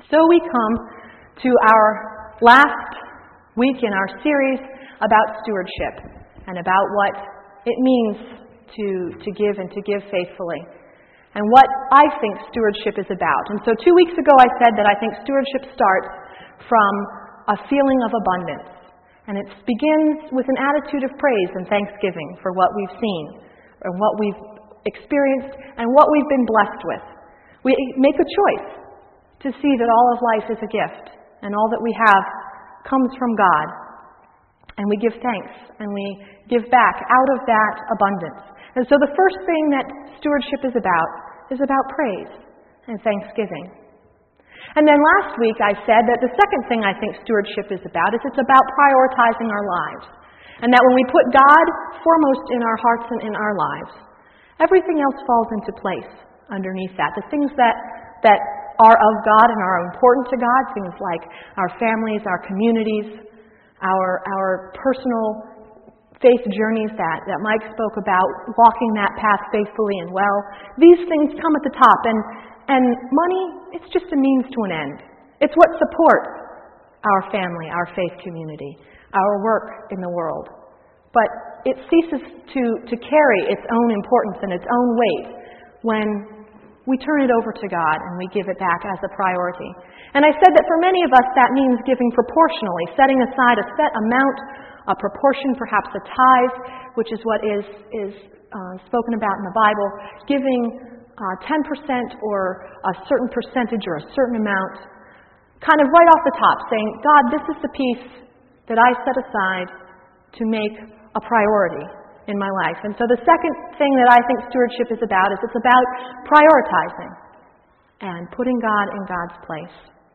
So we come to our last week in our series about stewardship and about what it means to give and to give faithfully, and what I think stewardship is about. And so 2 weeks ago I said that I think stewardship starts from a feeling of abundance, and it begins with an attitude of praise and thanksgiving for what we've seen, and what we've experienced, and what we've been blessed with. We make a choice to see that all of life is a gift, and all that we have comes from God. And we give thanks, and we give back out of that abundance. And so the first thing that stewardship is about praise and thanksgiving. And then last week I said that the second thing I think stewardship is about is it's about prioritizing our lives. And that when we put God foremost in our hearts and in our lives, everything else falls into place underneath that. The things that are of God and are important to God, things like our families, our communities, our personal faith journeys that Mike spoke about, walking that path faithfully and well. These things come at the top, and money, it's just a means to an end. It's what supports our family, our faith community, our work in the world. But it ceases to carry its own importance and its own weight when we turn it over to God and we give it back as a priority. And I said that for many of us that means giving proportionally, setting aside a set amount, a proportion, perhaps a tithe, which is what is spoken about in the Bible, giving 10% or a certain percentage or a certain amount, kind of right off the top, saying, God, this is the piece that I set aside to make a priority in my life. And so the second thing that I think stewardship is about is it's about prioritizing and putting God in God's place.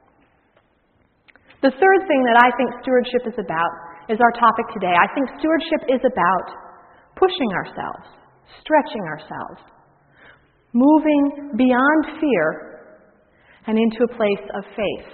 The third thing that I think stewardship is about is our topic today. I think stewardship is about pushing ourselves, stretching ourselves, moving beyond fear and into a place of faith.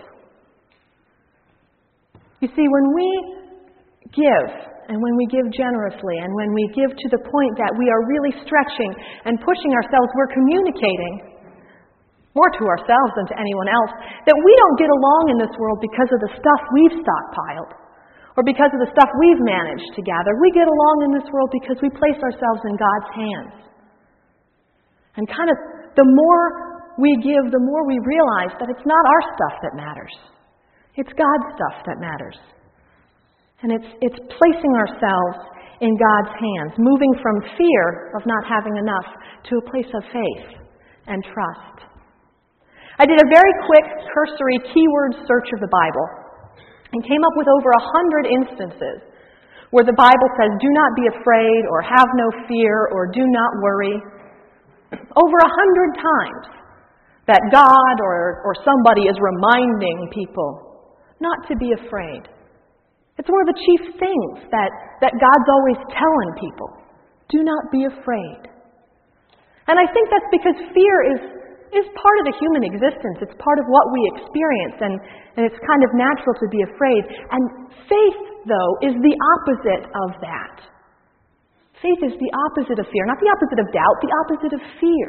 You see, when we give, and when we give generously, and when we give to the point that we are really stretching and pushing ourselves, we're communicating more to ourselves than to anyone else that we don't get along in this world because of the stuff we've stockpiled or because of the stuff we've managed to gather. We get along in this world because we place ourselves in God's hands. And kind of the more we give, the more we realize that it's not our stuff that matters. It's God's stuff that matters. And it's placing ourselves in God's hands, moving from fear of not having enough to a place of faith and trust. I did a very quick, cursory keyword search of the Bible and came up with over 100 instances where the Bible says, do not be afraid, or have no fear, or do not worry. Over 100 times that God or somebody is reminding people not to be afraid. It's one of the chief things that God's always telling people. Do not be afraid. And I think that's because fear is part of the human existence. It's part of what we experience, and it's kind of natural to be afraid. And faith, though, is the opposite of that. Faith is the opposite of fear. Not the opposite of doubt, the opposite of fear.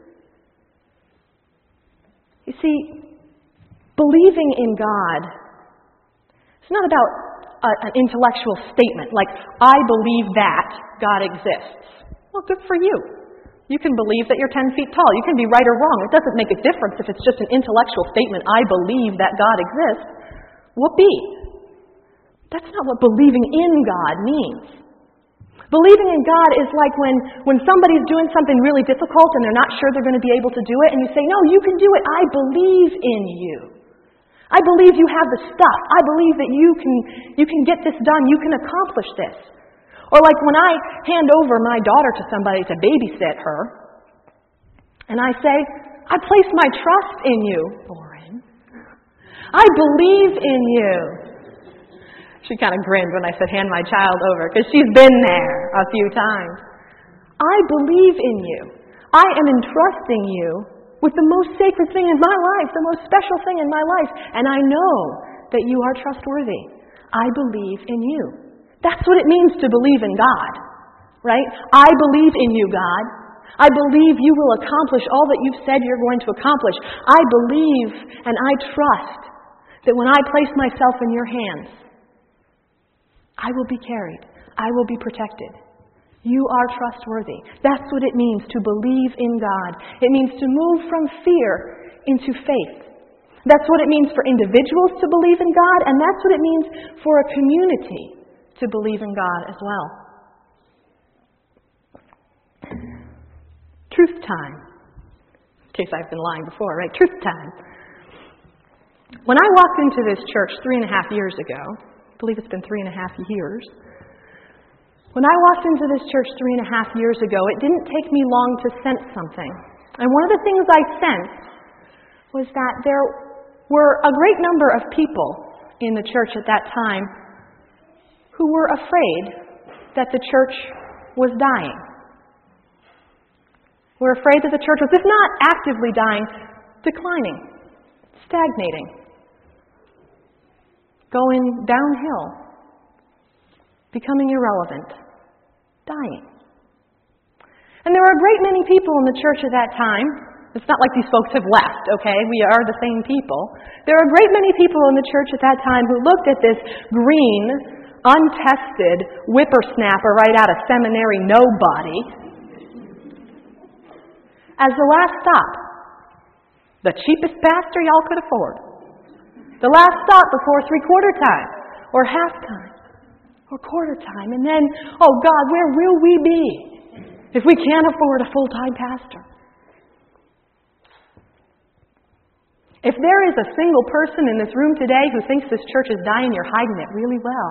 You see, believing in God, it's not about an intellectual statement, like, I believe that God exists. Well, good for you. You can believe that you're 10 feet tall. You can be right or wrong. It doesn't make a difference if it's just an intellectual statement, I believe that God exists. Whoopee. That's not what believing in God means. Believing in God is like when somebody's doing something really difficult and they're not sure they're going to be able to do it, and you say, no, you can do it. I believe in you. I believe you have the stuff. I believe that you can get this done. You can accomplish this. Or like when I hand over my daughter to somebody to babysit her, and I say, I place my trust in you, Lauren. I believe in you. She kind of grinned when I said hand my child over, because she's been there a few times. I believe in you. I am entrusting you with the most sacred thing in my life, the most special thing in my life, and I know that you are trustworthy. I believe in you. That's what it means to believe in God, right? I believe in you, God. I believe you will accomplish all that you've said you're going to accomplish. I believe and I trust that when I place myself in your hands, I will be carried. I will be protected. You are trustworthy. That's what it means to believe in God. It means to move from fear into faith. That's what it means for individuals to believe in God, and that's what it means for a community to believe in God as well. Truth time. In case I've been lying before, right? Truth time. When I walked into this church 3.5 years ago, I believe it's been 3.5 years. When I walked into this church 3.5 years ago, it didn't take me long to sense something. And one of the things I sensed was that there were a great number of people in the church at that time who were afraid that the church was dying. We're afraid that the church was, if not actively dying, declining, stagnating, going downhill, becoming irrelevant, dying. And there were a great many people in the church at that time. It's not like these folks have left, okay? We are the same people. There were a great many people in the church at that time who looked at this green, untested whippersnapper right out of seminary nobody as the last stop. The cheapest pastor y'all could afford. The last stop before three-quarter time or half time or quarter time. And then, oh God, where will we be if we can't afford a full-time pastor? If there is a single person in this room today who thinks this church is dying, you're hiding it really well.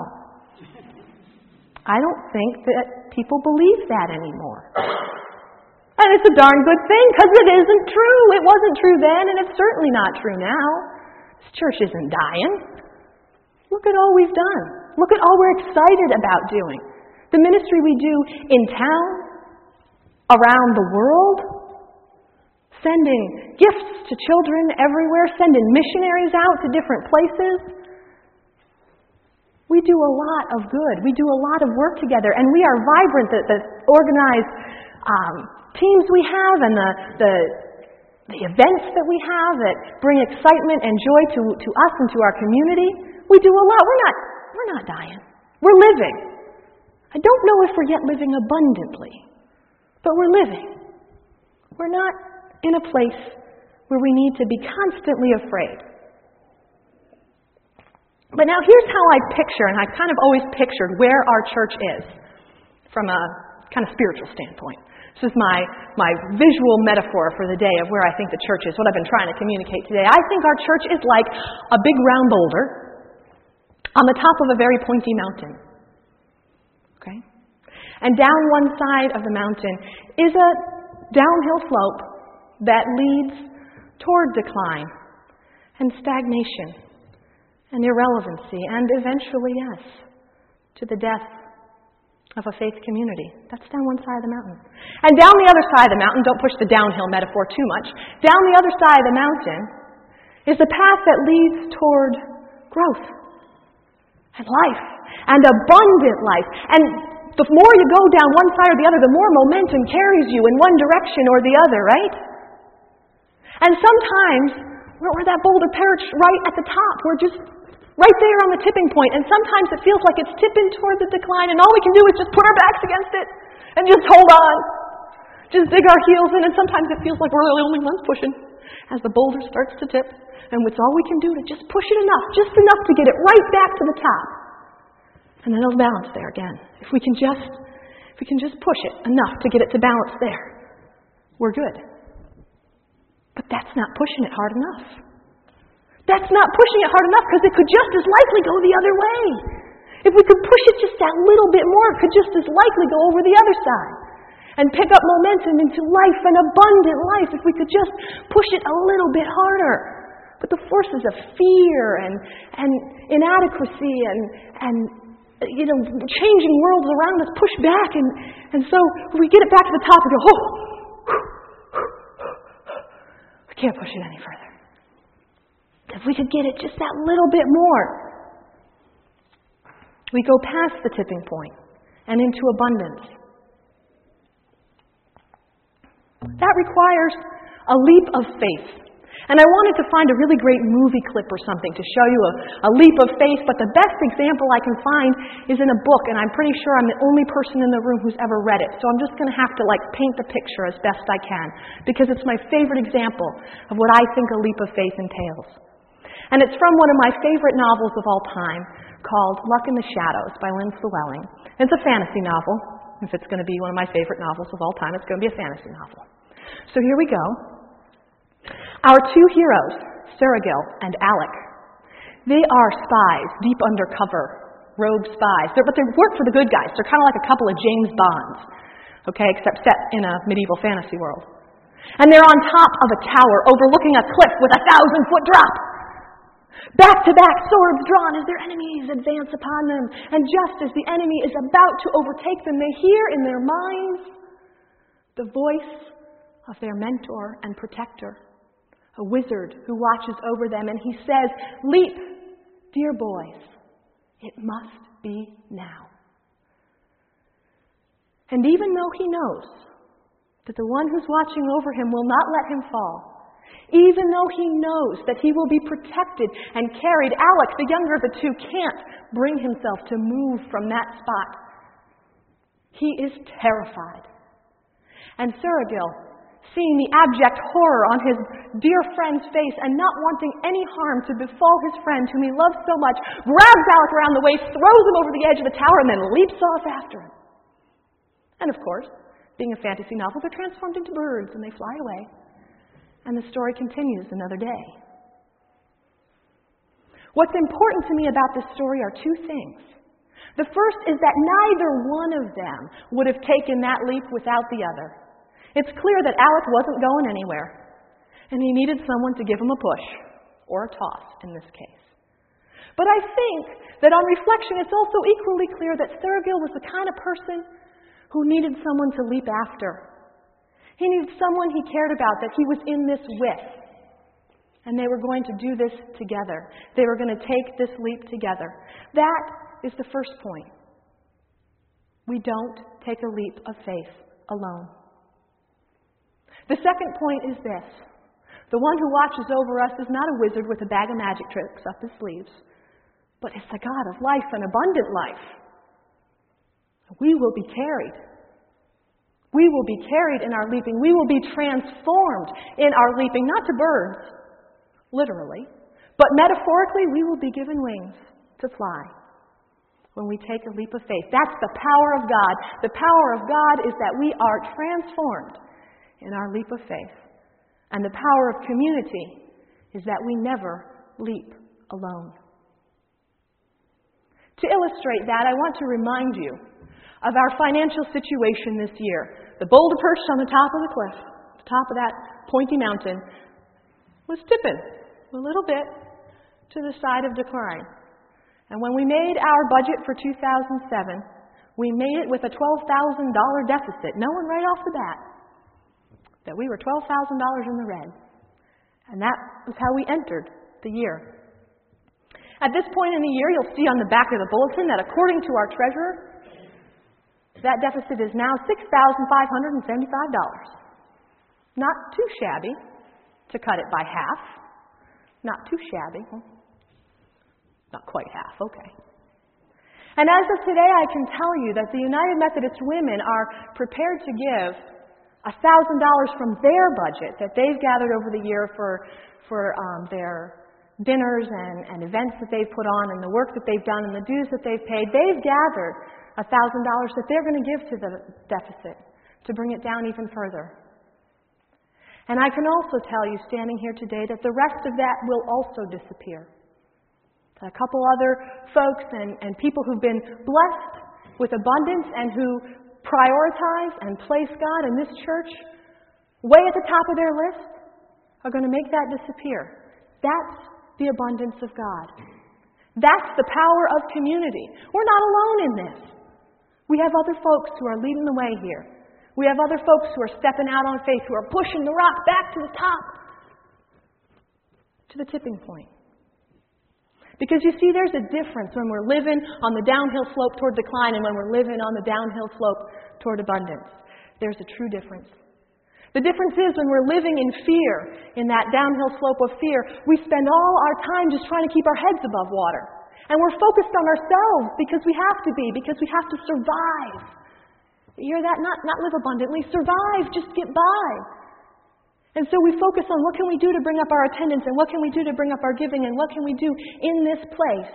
I don't think that people believe that anymore. And it's a darn good thing, because it isn't true. It wasn't true then, and it's certainly not true now. This church isn't dying. Look at all we've done. Look at all we're excited about doing. The ministry we do in town, around the world, sending gifts to children everywhere, sending missionaries out to different places. We do a lot of good. We do a lot of work together, and we are vibrant. The organized teams we have and the events that we have that bring excitement and joy to us and to our community. We do a lot. We're not dying. We're living. I don't know if we're yet living abundantly, but we're living. We're not in a place where we need to be constantly afraid. But now here's how I picture, and I've kind of always pictured where our church is from a kind of spiritual standpoint. This is my visual metaphor for the day of where I think the church is, what I've been trying to communicate today. I think our church is like a big round boulder on the top of a very pointy mountain. Okay? And down one side of the mountain is a downhill slope that leads toward decline and stagnation and irrelevancy and eventually, yes, to the death of a faith community. That's down one side of the mountain. And down the other side of the mountain, don't push the downhill metaphor too much, down the other side of the mountain is the path that leads toward growth and life and abundant life. And the more you go down one side or the other, the more momentum carries you in one direction or the other, right? And sometimes we're that boulder perched right at the top. We're just right there on the tipping point, and sometimes it feels like it's tipping toward the decline, and all we can do is just put our backs against it and just hold on. Just dig our heels in, and sometimes it feels like we're the only ones pushing as the boulder starts to tip, and it's all we can do to just push it enough, just enough to get it right back to the top. And then it'll balance there again. If we can just push it enough to get it to balance there, we're good. But that's not pushing it hard enough. That's not pushing it hard enough, because it could just as likely go the other way. If we could push it just that little bit more, it could just as likely go over the other side and pick up momentum into life and abundant life if we could just push it a little bit harder. But the forces of fear and inadequacy and changing worlds around us push back, and so we get it back to the top and go, oh, we can't push it any further. If we could get it just that little bit more, we go past the tipping point and into abundance. That requires a leap of faith. And I wanted to find a really great movie clip or something to show you a leap of faith, but the best example I can find is in a book, and I'm pretty sure I'm the only person in the room who's ever read it. So I'm just going to have to paint the picture as best I can, because it's my favorite example of what I think a leap of faith entails. And it's from one of my favorite novels of all time, called Luck in the Shadows by Lynn Llewellyn. It's a fantasy novel. If it's going to be one of my favorite novels of all time, it's going to be a fantasy novel. So here we go. Our two heroes, Sergil and Alec, they are spies, deep undercover, rogue spies. But they work for the good guys. They're kind of like a couple of James Bonds, okay, except set in a medieval fantasy world. And they're on top of a tower overlooking a cliff with a 1,000-foot drop. Back-to-back swords drawn as their enemies advance upon them. And just as the enemy is about to overtake them, they hear in their minds the voice of their mentor and protector, a wizard who watches over them, and he says, "Leap, dear boys, it must be now." And even though he knows that the one who's watching over him will not let him fall, even though he knows that he will be protected and carried, Alec, the younger of the two, can't bring himself to move from that spot. He is terrified. And Sergil, seeing the abject horror on his dear friend's face and not wanting any harm to befall his friend whom he loves so much, grabs Alec around the waist, throws him over the edge of the tower, and then leaps off after him. And of course, being a fantasy novel, they're transformed into birds and they fly away. And the story continues another day. What's important to me about this story are two things. The first is that neither one of them would have taken that leap without the other. It's clear that Alec wasn't going anywhere, and he needed someone to give him a push, or a toss in this case. But I think that on reflection, it's also equally clear that Sergil was the kind of person who needed someone to leap after. He needed someone he cared about, that he was in this with. And they were going to do this together. They were going to take this leap together. That is the first point. We don't take a leap of faith alone. The second point is this. The one who watches over us is not a wizard with a bag of magic tricks up his sleeves, but it's the God of life and abundant life. We will be carried. We will be carried in our leaping. We will be transformed in our leaping, not to birds, literally, but metaphorically, we will be given wings to fly when we take a leap of faith. That's the power of God. The power of God is that we are transformed in our leap of faith. And the power of community is that we never leap alone. To illustrate that, I want to remind you of our financial situation this year. The boulder perched on the top of the cliff, the top of that pointy mountain, was tipping a little bit to the side of decline. And when we made our budget for 2007, we made it with a $12,000 deficit, knowing right off the bat that we were $12,000 in the red. And that was how we entered the year. At this point in the year, you'll see on the back of the bulletin that according to our treasurer, that deficit is now $6,575. Not too shabby to cut it by half. Not too shabby. Not quite half, okay. And as of today, I can tell you that the United Methodist Women are prepared to give $1,000 from their budget that they've gathered over the year for their dinners and events that they've put on and the work that they've done and the dues that they've paid. They've gathered $1,000 that they're going to give to the deficit to bring it down even further. And I can also tell you, standing here today, that the rest of that will also disappear. A couple other folks and people who've been blessed with abundance and who prioritize and place God in this church way at the top of their list are going to make that disappear. That's the abundance of God. That's the power of community. We're not alone in this. We have other folks who are leading the way here. We have other folks who are stepping out on faith, who are pushing the rock back to the top, to the tipping point. Because you see, there's a difference when we're living on the downhill slope toward decline and when we're living on the downhill slope toward abundance. There's a true difference. The difference is when we're living in fear, in that downhill slope of fear, we spend all our time just trying to keep our heads above water. And we're focused on ourselves because we have to be, because we have to survive. You hear that? Not live abundantly, survive, just get by. And so we focus on what can we do to bring up our attendance, and what can we do to bring up our giving, and what can we do in this place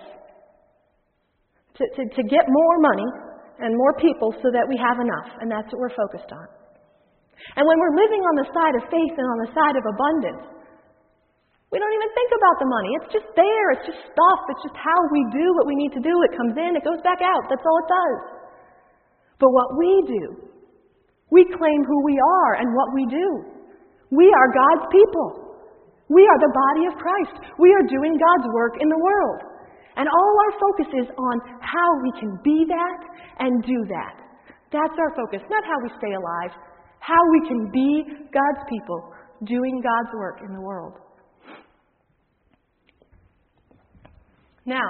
to get more money and more people so that we have enough. And that's what we're focused on. And when we're living on the side of faith and on the side of abundance, we don't even think about the money. It's just there. It's just stuff. It's just how we do what we need to do. It comes in, it goes back out. That's all it does. But what we do, we claim who we are and what we do. We are God's people. We are the body of Christ. We are doing God's work in the world. And all our focus is on how we can be that and do that. That's our focus, not how we stay alive. How we can be God's people doing God's work in the world. Now,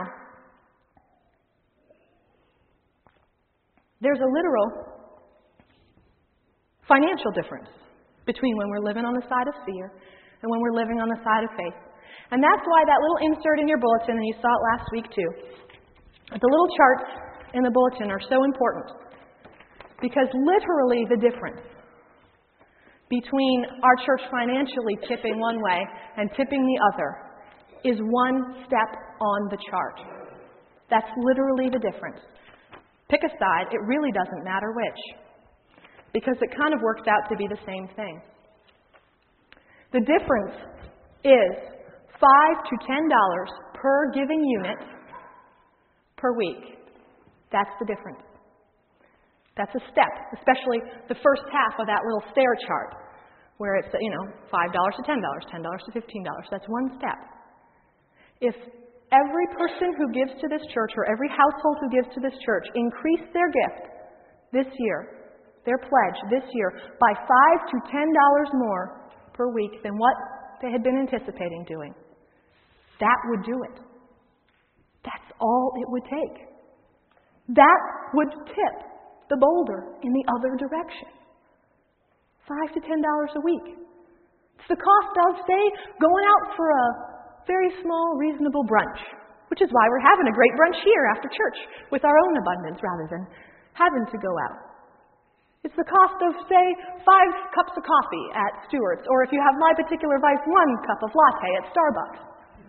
there's a literal financial difference between when we're living on the side of fear and when we're living on the side of faith. And that's why that little insert in your bulletin, and you saw it last week too, the little charts in the bulletin are so important. Because literally the difference between our church financially tipping one way and tipping the other is one step on the chart. That's literally the difference. Pick a side, it really doesn't matter which, because it kind of works out to be the same thing. The difference is $5 to $10 per giving unit per week. That's the difference. That's a step, especially the first half of that little stair chart, where it's, $5 to $10, $10 to $15. That's one step. If every person who gives to this church, or every household who gives to this church, increased their gift this year, their pledge this year, by $5 to $10 more per week than what they had been anticipating doing, that would do it. That's all it would take. That would tip the boulder in the other direction. $5 to $10 a week. It's the cost of, say, going out for a very small, reasonable brunch, which is why we're having a great brunch here after church with our own abundance rather than having to go out. It's the cost of, say, 5 cups of coffee at Stewart's, or if you have my particular vice, 1 cup of latte at Starbucks.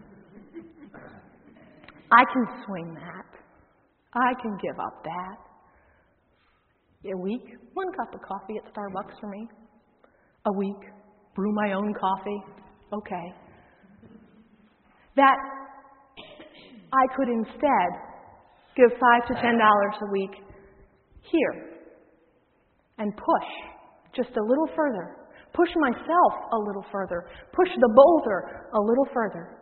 I can swing that. I can give up that. A week, 1 cup of coffee at Starbucks for me. A week, brew my own coffee. Okay. That I could instead give $5 to $10 a week here and push just a little further. Push myself a little further. Push the boulder a little further.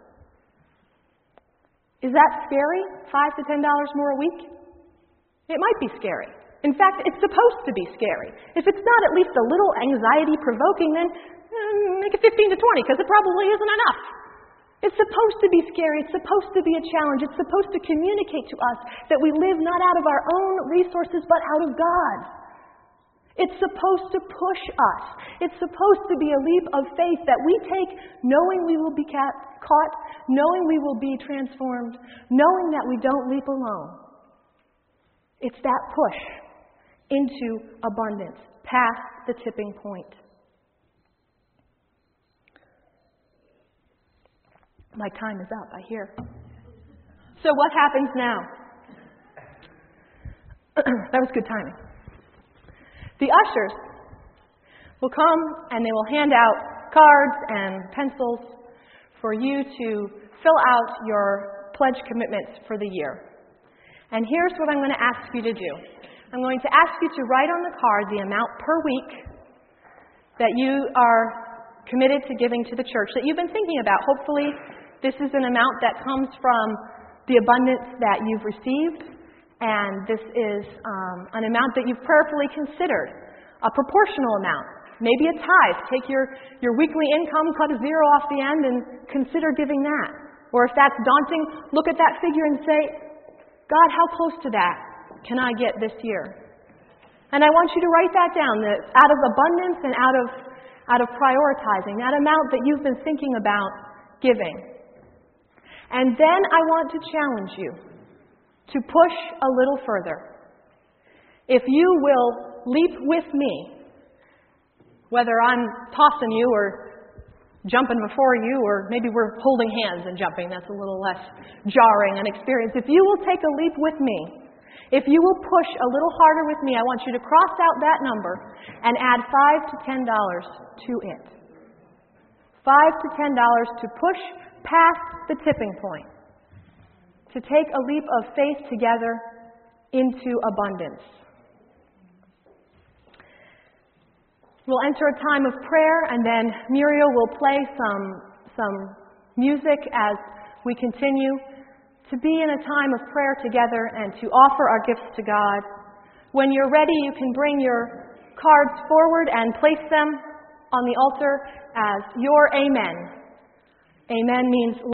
Is that scary? $5 to $10 more a week? It might be scary. In fact, it's supposed to be scary. If it's not at least a little anxiety-provoking, then make it 15 to 20, because it probably isn't enough. It's supposed to be scary. It's supposed to be a challenge. It's supposed to communicate to us that we live not out of our own resources, but out of God's. It's supposed to push us. It's supposed to be a leap of faith that we take knowing we will be caught, knowing we will be transformed, knowing that we don't leap alone. It's that push into abundance, past the tipping point. My time is up, I hear. So what happens now? That was good timing. The ushers will come and they will hand out cards and pencils for you to fill out your pledge commitments for the year. And here's what I'm going to ask you to do. I'm going to ask you to write on the card the amount per week that you are committed to giving to the church, that you've been thinking about. Hopefully, this is an amount that comes from the abundance that you've received, and this is an amount that you've prayerfully considered, a proportional amount, maybe a tithe. Take your weekly income, cut a zero off the end, and consider giving that. Or if that's daunting, look at that figure and say, God, how close to that can I get this year? And I want you to write that down, that out of abundance and out out of prioritizing, that amount that you've been thinking about giving. And then I want to challenge you to push a little further. If you will leap with me, whether I'm tossing you or jumping before you, or maybe we're holding hands and jumping, that's a little less jarring an experience. If you will take a leap with me, if you will push a little harder with me, I want you to cross out that number and add $5 to $10 to it. $5 to $10 to push past the tipping point, to take a leap of faith together into abundance. We'll enter a time of prayer, and then Muriel will play some music as we continue to be in a time of prayer together and to offer our gifts to God. When you're ready, you can bring your cards forward and place them on the altar as your amen. Amen means